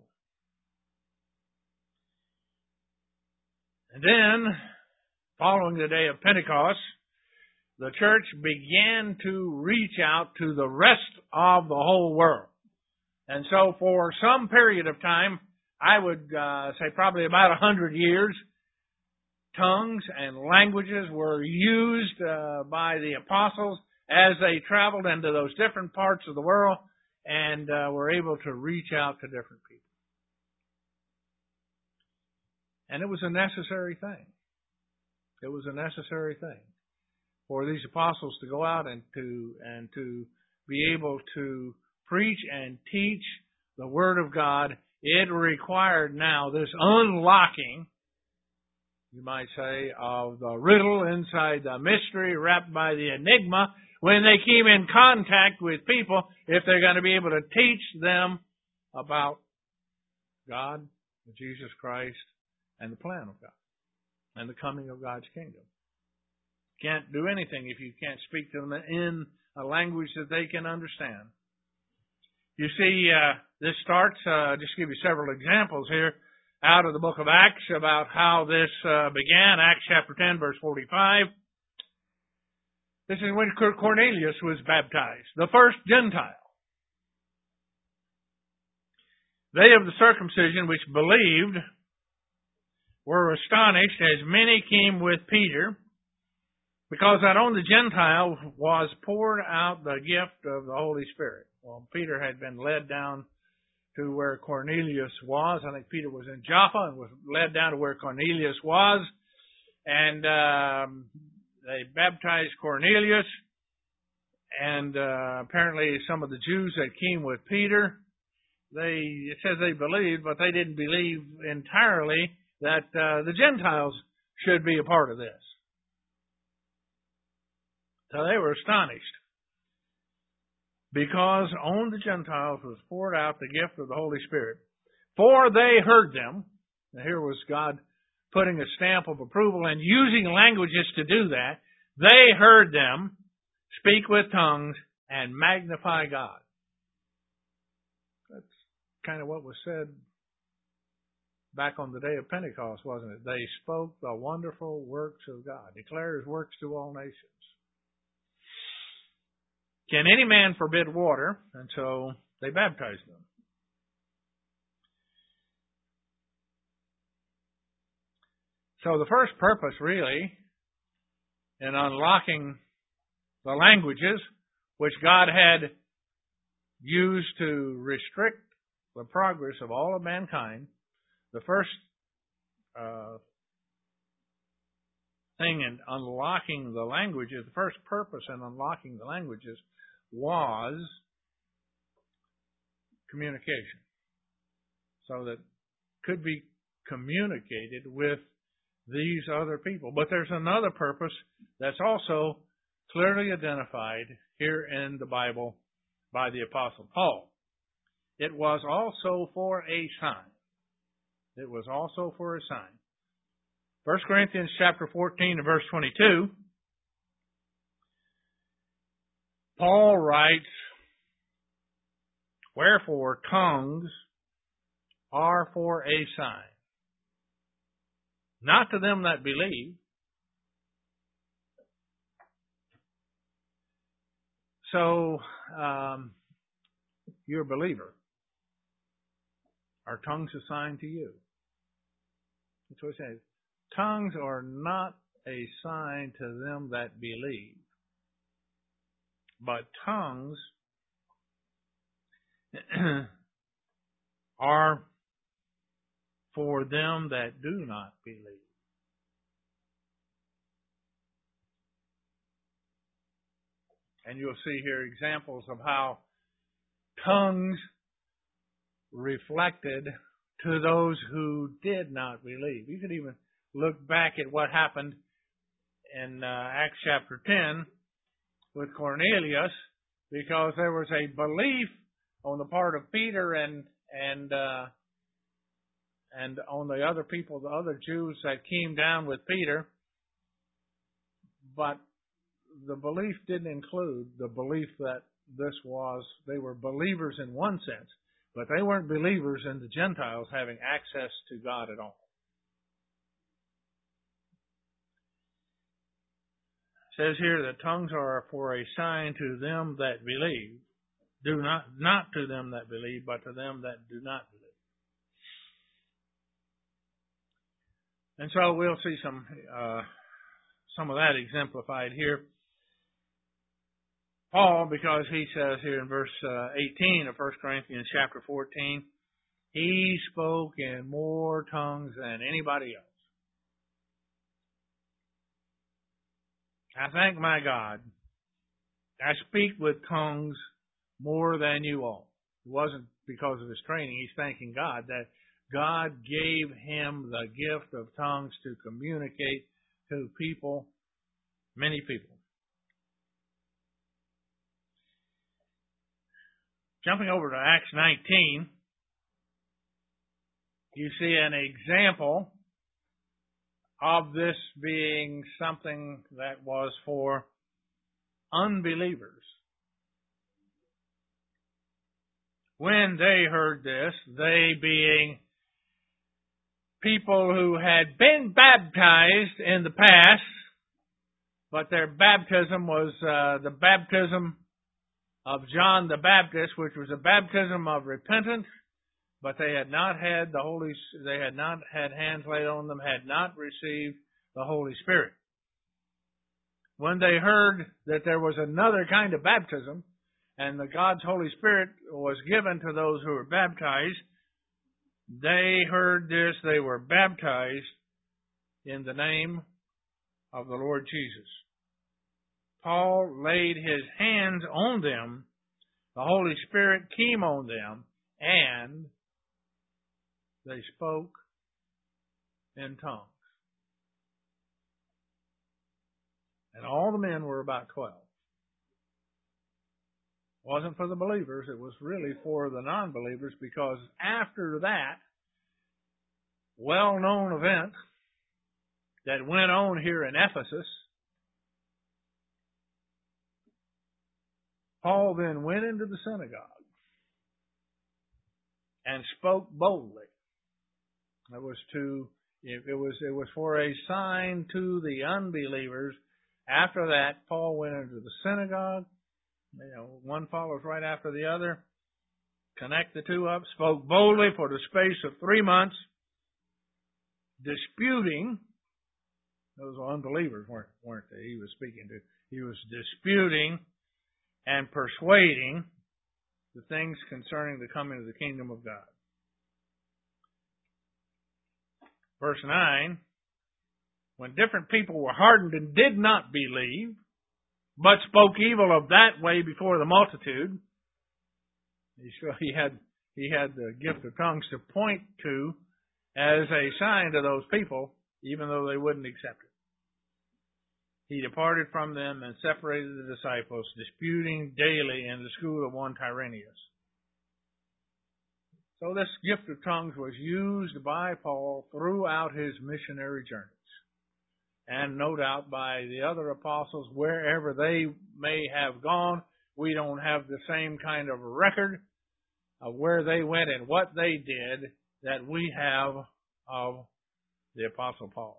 And then, following the day of Pentecost, the church began to reach out to the rest of the whole world. And so for some period of time, I would say probably about 100 years, tongues and languages were used by the apostles as they traveled into those different parts of the world and were able to reach out to different people. And it was a necessary thing. It was a necessary thing for these apostles to go out and to be able to preach and teach the Word of God. It required now this unlocking, you might say, of the riddle inside the mystery wrapped by the enigma when they came in contact with people, if they're going to be able to teach them about God, Jesus Christ, and the plan of God, and the coming of God's kingdom. Can't do anything if you can't speak to them in a language that they can understand. You see, this starts, just to give you several examples here, out of the book of Acts about how this began. Acts chapter 10, verse 45. This is when Cornelius was baptized, the first Gentile. They of the circumcision which believed were astonished, as many came with Peter, because that on the Gentiles was poured out the gift of the Holy Spirit. Well, Peter had been led down to where Cornelius was. I think Peter was in Joppa and was led down to where Cornelius was. And they baptized Cornelius. And apparently some of the Jews that came with Peter, it says they believed, but they didn't believe entirely that the Gentiles should be a part of this. So they were astonished, because on the Gentiles was poured out the gift of the Holy Spirit. For they heard them. Now here was God putting a stamp of approval and using languages to do that. They heard them speak with tongues and magnify God. That's kind of what was said back on the day of Pentecost, wasn't it? They spoke the wonderful works of God, declare His works to all nations. Can any man forbid water? And so they baptized them. So the first purpose, really, in unlocking the languages which God had used to restrict the progress of all of mankind, the first thing in unlocking the languages, the first purpose in unlocking the languages was communication. So that could be communicated with these other people. But there's another purpose that's also clearly identified here in the Bible by the Apostle Paul. It was also for a sign. It was also for a sign. 1 Corinthians chapter 14 and verse 22, Paul writes, "Wherefore tongues are for a sign, not to them that believe." So, you're a believer. Are tongues a sign to you? That's what it says. Tongues are not a sign to them that believe, but tongues are for them that do not believe. And you'll see here examples of how tongues reflected to those who did not believe. You could even look back at what happened in Acts chapter 10 with Cornelius, because there was a belief on the part of Peter and on the other people, the other Jews that came down with Peter, but the belief didn't include the belief that they were believers in one sense, but they weren't believers in the Gentiles having access to God at all. It says here that tongues are for a sign to them that believe. Not to them that believe, but to them that do not believe. And so we'll see some of that exemplified here. Paul, because he says here in verse 18 of 1 Corinthians chapter 14, he spoke in more tongues than anybody else. I thank my God, I speak with tongues more than you all. It wasn't because of his training. He's thanking God that God gave him the gift of tongues to communicate to people, many people. Jumping over to Acts 19, you see an example of this being something that was for unbelievers. When they heard this, they being people who had been baptized in the past, but their baptism was the baptism of John the Baptist, which was a baptism of repentance, but they had not had they had not had hands laid on them, had not received the Holy Spirit. When they heard that there was another kind of baptism, and that God's Holy Spirit was given to those who were baptized, they heard this, they were baptized in the name of the Lord Jesus. Paul laid his hands on them, the Holy Spirit came on them, and they spoke in tongues. And all the men were about 12. It wasn't for the believers, it was really for the non-believers, because after that well-known event that went on here in Ephesus, Paul then went into the synagogue and spoke boldly. It was for a sign to the unbelievers. After that, Paul went into the synagogue. One follows right after the other. Connect the two up. Spoke boldly for the space of 3 months, disputing. Those were unbelievers, weren't they? He was speaking to. He was disputing and persuading the things concerning the coming of the kingdom of God. Verse 9, when different people were hardened and did not believe, but spoke evil of that way before the multitude. He he had the gift of tongues to point to as a sign to those people, even though they wouldn't accept it. He departed from them and separated the disciples, disputing daily in the school of one Tyrannus. So this gift of tongues was used by Paul throughout his missionary journeys. And no doubt by the other apostles, wherever they may have gone. We don't have the same kind of record of where they went and what they did that we have of the Apostle Paul.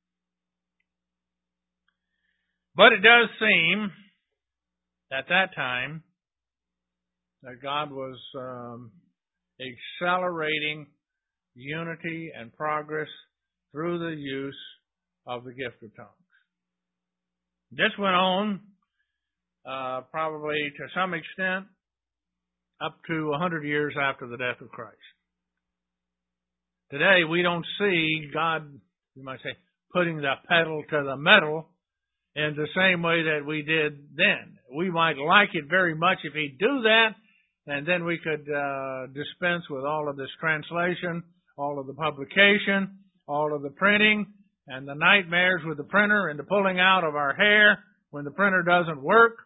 But it does seem at that time that God was accelerating unity and progress through the use of the gift of tongues. This went on probably to some extent up to 100 years after the death of Christ. Today we don't see God, you might say, putting the pedal to the metal in the same way that we did then. We might like it very much if He'd do that, and then we could dispense with all of this translation, all of the publication, all of the printing, and the nightmares with the printer and the pulling out of our hair when the printer doesn't work.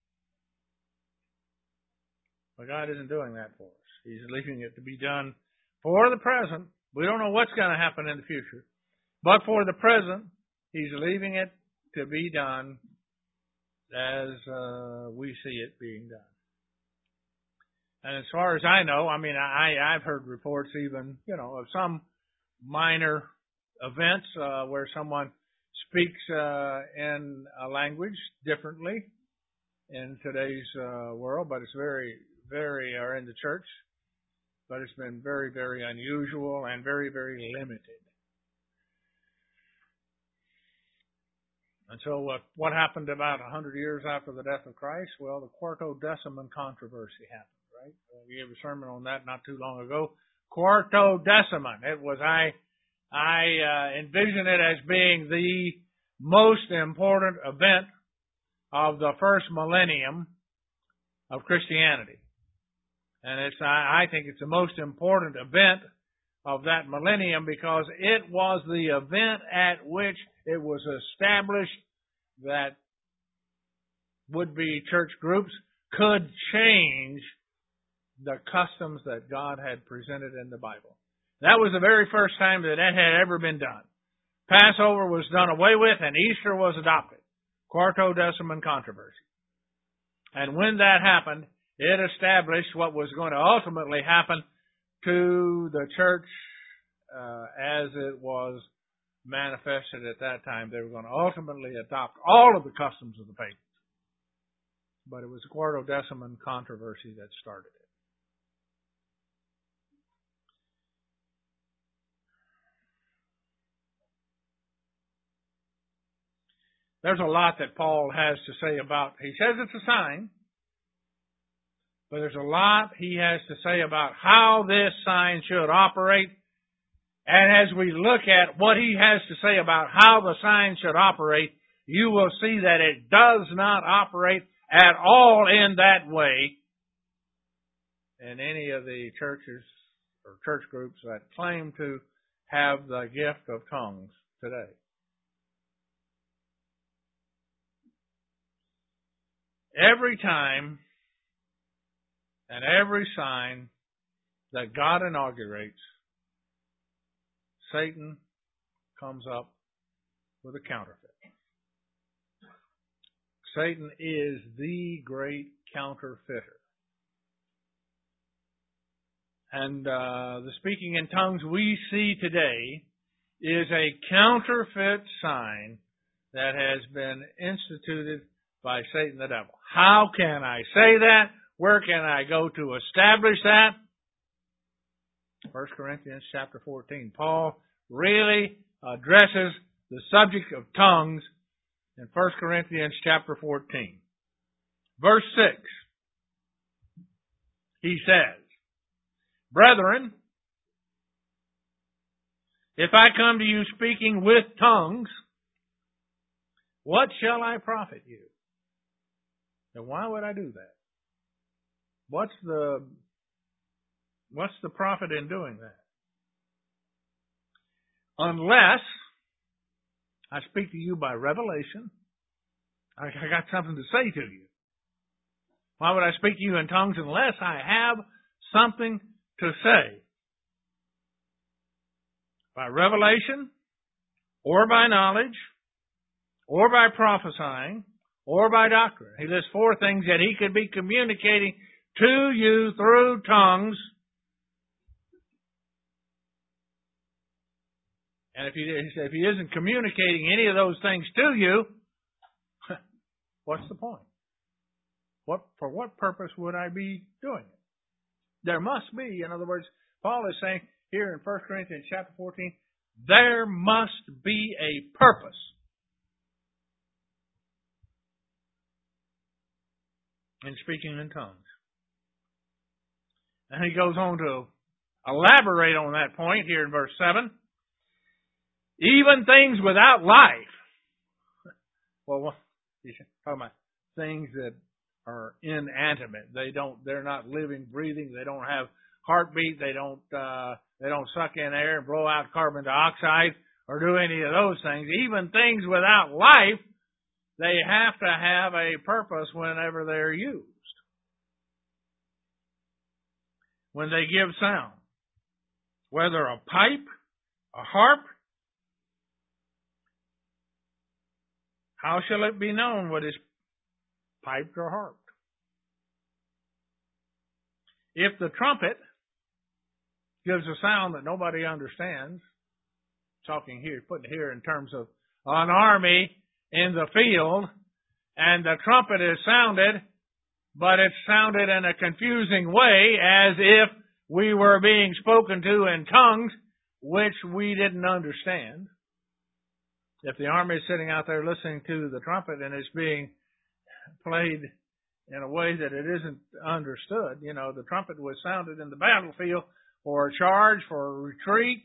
But God isn't doing that for us. He's leaving it to be done for the present. We don't know what's going to happen in the future. But for the present, He's leaving it to be done as we see it being done. And as far as I know, I mean, I've heard reports even, of some minor events where someone speaks in a language differently in today's world, but it's or in the church, but it's been very, very unusual and very, very limited. And so what happened about 100 years after the death of Christ? Well, the Quartodeciman controversy happened, right? We gave a sermon on that not too long ago. Quartodeciman. It was, I envision it as being the most important event of the first millennium of Christianity. And I think it's the most important event of that millennium because it was the event at which it was established that would-be church groups could change the customs that God had presented in the Bible. That was the very first time that had ever been done. Passover was done away with and Easter was adopted. Quartodeciman controversy. And when that happened, it established what was going to ultimately happen to the church as it was manifested at that time. They were going to ultimately adopt all of the customs of the pagans. But it was the Quartodeciman controversy that started it. There's a lot that Paul has to say about, he says it's a sign, but there's a lot he has to say about how this sign should operate. And as we look at what he has to say about how the sign should operate, you will see that it does not operate at all in that way in any of the churches or church groups that claim to have the gift of tongues today. Every time and every sign that God inaugurates, Satan comes up with a counterfeit. Satan is the great counterfeiter. And the speaking in tongues we see today is a counterfeit sign that has been instituted by Satan the devil. How can I say that? Where can I go to establish that? 1 Corinthians chapter 14. Paul really addresses the subject of tongues in 1 Corinthians chapter 14. Verse 6. He says, "Brethren, if I come to you speaking with tongues, what shall I profit you?" And why would I do that? What's the What's the profit in doing that? Unless I speak to you by revelation, I got something to say to you. Why would I speak to you in tongues unless I have something to say? By revelation, or by knowledge, or by prophesying, or by doctrine. He lists 4 things that he could be communicating to you through tongues. And if he isn't communicating any of those things to you, what's the point? For what purpose would I be doing it? There must be, in other words, Paul is saying here in 1 Corinthians chapter 14, there must be a purpose. In speaking in tongues. And he goes on to elaborate on that point here in verse 7. Even things without life. Well, he's talking about things that are inanimate. They're not living, breathing. They don't have heartbeat. They don't suck in air and blow out carbon dioxide or do any of those things. Even things without life, they have to have a purpose whenever they're used. When they give sound. Whether a pipe, a harp, how shall it be known what is piped or harped? If the trumpet gives a sound that nobody understands, talking here, putting here in terms of an army in the field, and the trumpet is sounded, but it's sounded in a confusing way as if we were being spoken to in tongues, which we didn't understand. If the army is sitting out there listening to the trumpet and it's being played in a way that it isn't understood, the trumpet was sounded in the battlefield for a charge, for a retreat,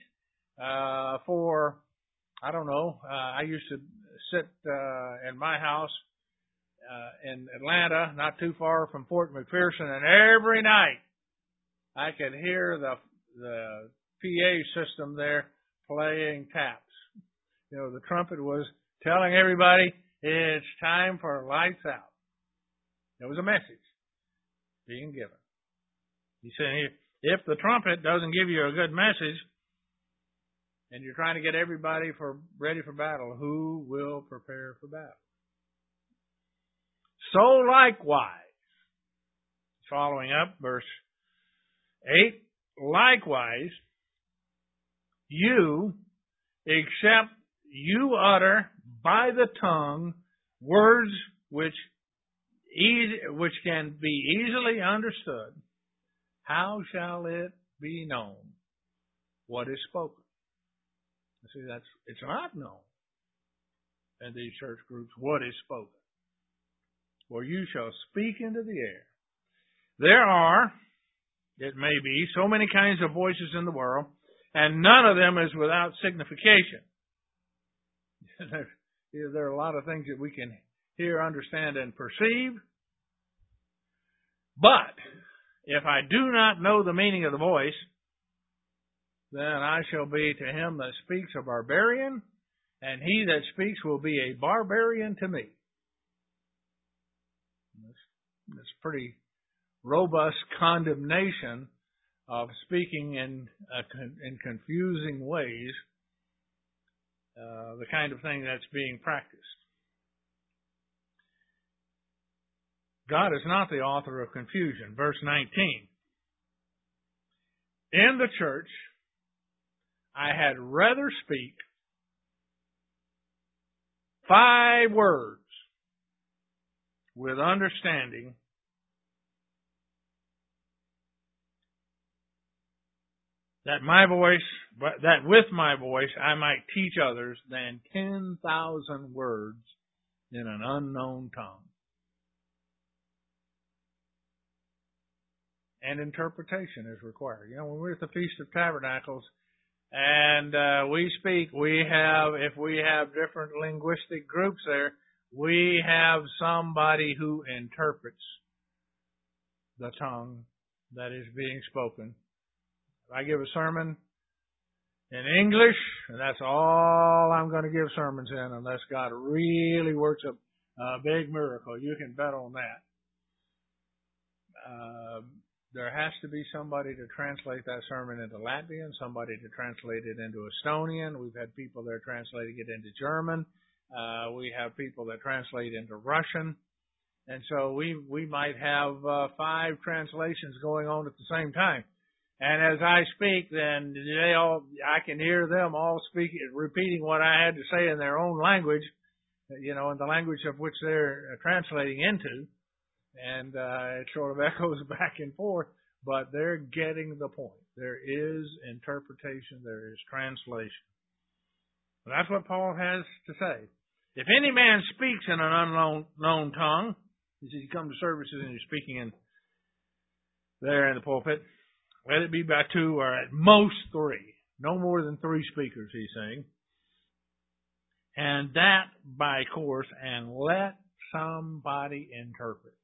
I used to sit in my house in Atlanta, not too far from Fort McPherson, and every night I could hear the PA system there playing taps. The trumpet was telling everybody it's time for lights out. It was a message being given. He said, if the trumpet doesn't give you a good message, and you're trying to get everybody ready for battle, who will prepare for battle? So likewise, following up, verse 8, likewise, you, except you utter by the tongue words which can be easily understood, how shall it be known what is spoken? See, it's not known in these church groups what is spoken. For you shall speak into the air. There are, it may be, so many kinds of voices in the world, and none of them is without signification. There are a lot of things that we can hear, understand, and perceive. But if I do not know the meaning of the voice, then I shall be to him that speaks a barbarian, and he that speaks will be a barbarian to me. That's pretty robust condemnation of speaking in confusing ways, the kind of thing that's being practiced. God is not the author of confusion. Verse 19. In the church, I had rather speak 5 words with understanding that with my voice I might teach others than 10,000 words in an unknown tongue. And interpretation is required. When we're at the Feast of Tabernacles, and we speak, if we have different linguistic groups there, we have somebody who interprets the tongue that is being spoken If I give a sermon in English, and that's all I'm going to give sermons in unless God really works a big miracle. You can bet on that. There has to be somebody to translate that sermon into Latvian, somebody to translate it into Estonian. We've had people there translating it into German. We have people that translate into Russian. And so we might have 5 translations going on at the same time. And as I speak, then I can hear them all speaking, repeating what I had to say in their own language, in the language of which they're translating into. And it sort of echoes back and forth, but they're getting the point. There is interpretation, there is translation. And that's what Paul has to say. If any man speaks in an unknown tongue, he says you come to services and you're speaking there in the pulpit, let it be by 2 or at most 3. No more than 3 speakers, he's saying. And that by course, and let somebody interpret.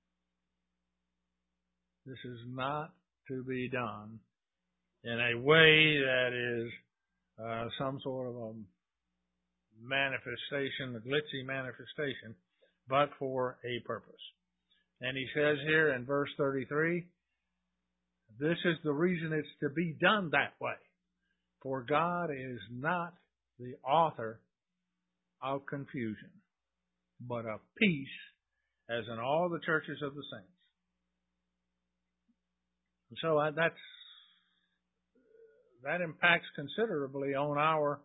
This is not to be done in a way that is some sort of a manifestation, a glitzy manifestation, but for a purpose. And he says here in verse 33, this is the reason it's to be done that way. For God is not the author of confusion, but of peace, as in all the churches of the saints. So that impacts considerably on our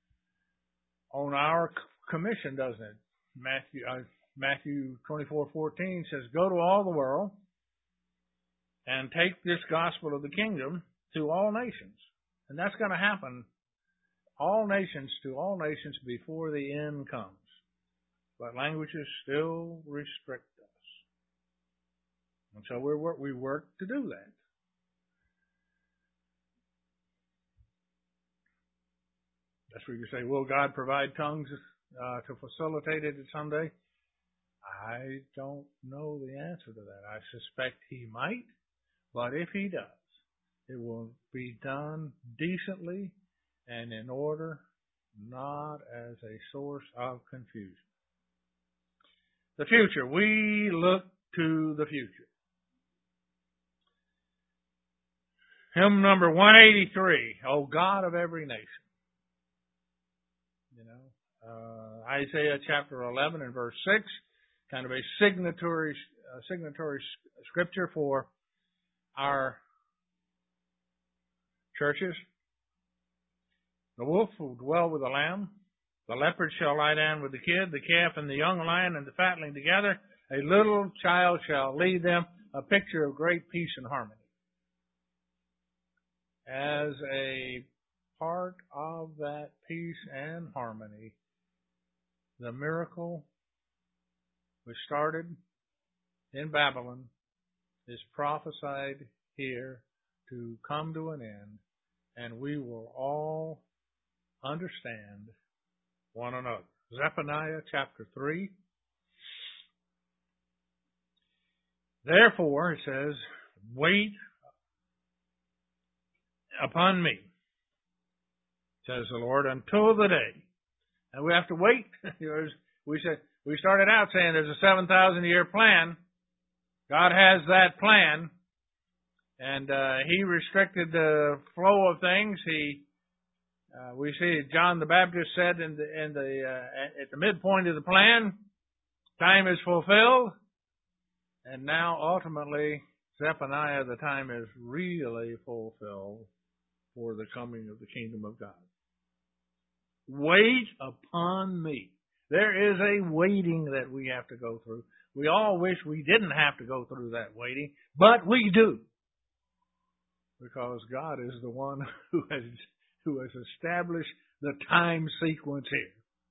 commission, doesn't it? Matthew 24:14 says, "Go to all the world and take this gospel of the kingdom to all nations," and that's going to happen. All nations to all nations before the end comes, but languages still restrict us, and so we work to do that. That's where you say, will God provide tongues to facilitate it someday? I don't know the answer to that. I suspect he might, but if he does, it will be done decently and in order, not as a source of confusion. The future. We look to the future. Hymn number 183, O God of every nation. Isaiah chapter 11 and verse 6, kind of a signatory scripture for our churches. The wolf will dwell with the lamb. The leopard shall lie down with the kid, the calf and the young lion and the fatling together. A little child shall lead them, a picture of great peace and harmony. As a part of that peace and harmony, the miracle which started in Babylon is prophesied here to come to an end, and we will all understand one another. Zephaniah chapter 3. Therefore, it says, wait upon me, says the Lord, until the day. And we have to wait. We started out saying there's a 7,000-year plan. God has that plan, and He restricted the flow of things. We see John the Baptist said at the midpoint of the plan, time is fulfilled, and now ultimately Zephaniah, the time is really fulfilled for the coming of the kingdom of God. Wait upon me. There is a waiting that we have to go through. We all wish we didn't have to go through that waiting, but we do. Because God is the one who has established the time sequence here.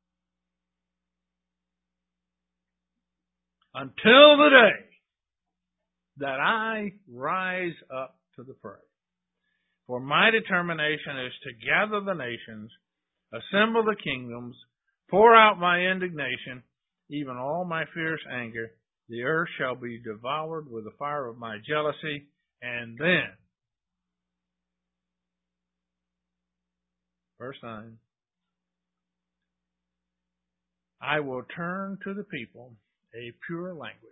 Until the day that I rise up to the fray. For my determination is to gather the nations, assemble the kingdoms, pour out my indignation, even all my fierce anger. The earth shall be devoured with the fire of my jealousy, and then verse 9, I will turn to the people a pure language,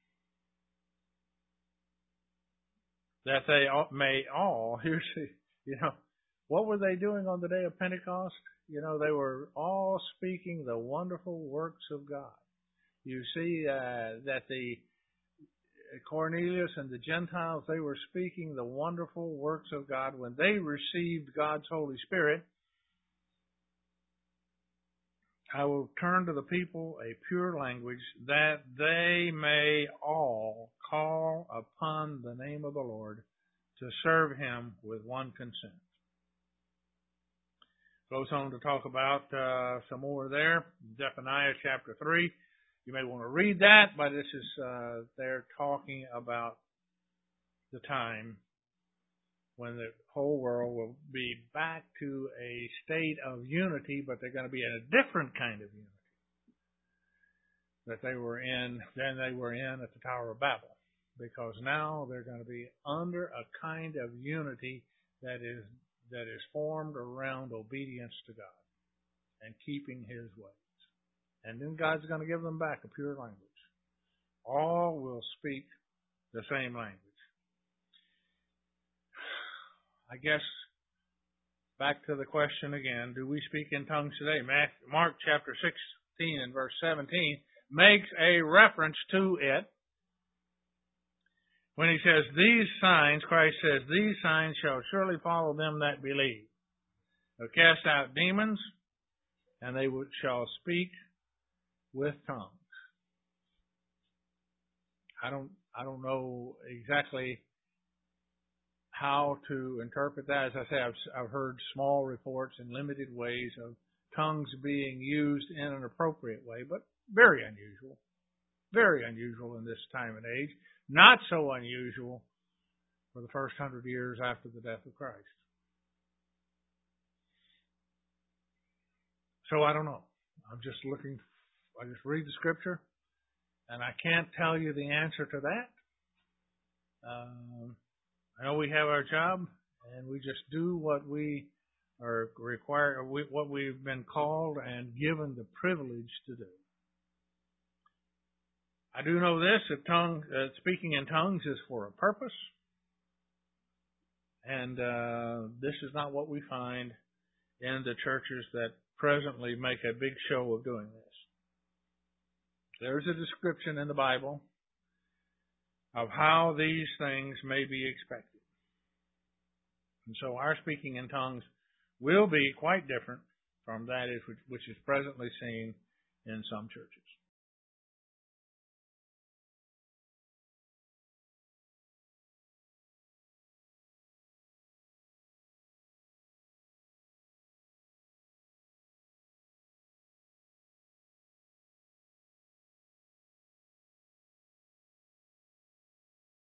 that they may all, what were they doing on the day of Pentecost? They were all speaking the wonderful works of God. You see that the Cornelius and the Gentiles, they were speaking the wonderful works of God when they received God's Holy Spirit. I will turn to the people a pure language, that they may all call upon the name of the Lord to serve Him with one consent. Goes on to talk about some more there. Zephaniah chapter 3. You may want to read that, but this is they're talking about the time when the whole world will be back to a state of unity, but they're going to be in a different kind of unity than they were in at the Tower of Babel, because now they're going to be under a kind of unity that is formed around obedience to God and keeping His ways. And then God's going to give them back a pure language. All will speak the same language. I guess back to the question again, do we speak in tongues today? Mark chapter 16 and verse 17 makes a reference to it when he says, these signs, Christ says, these signs shall surely follow them that believe. They'll cast out demons, and they shall speak with tongues. I don't know exactly how to interpret that. As I say, I've heard small reports in limited ways of tongues being used in an appropriate way, but very unusual. Very unusual in this time and age. Not so unusual for the first 100 years after the death of Christ. So I don't know. I just read the Scripture, and I can't tell you the answer to that. I know we have our job, and we just do what we are required, what we've been called and given the privilege to do. I do know this, that speaking in tongues is for a purpose, and this is not what we find in the churches that presently make a big show of doing this. There's a description in the Bible of how these things may be expected. And so our speaking in tongues will be quite different from that which is presently seen in some churches.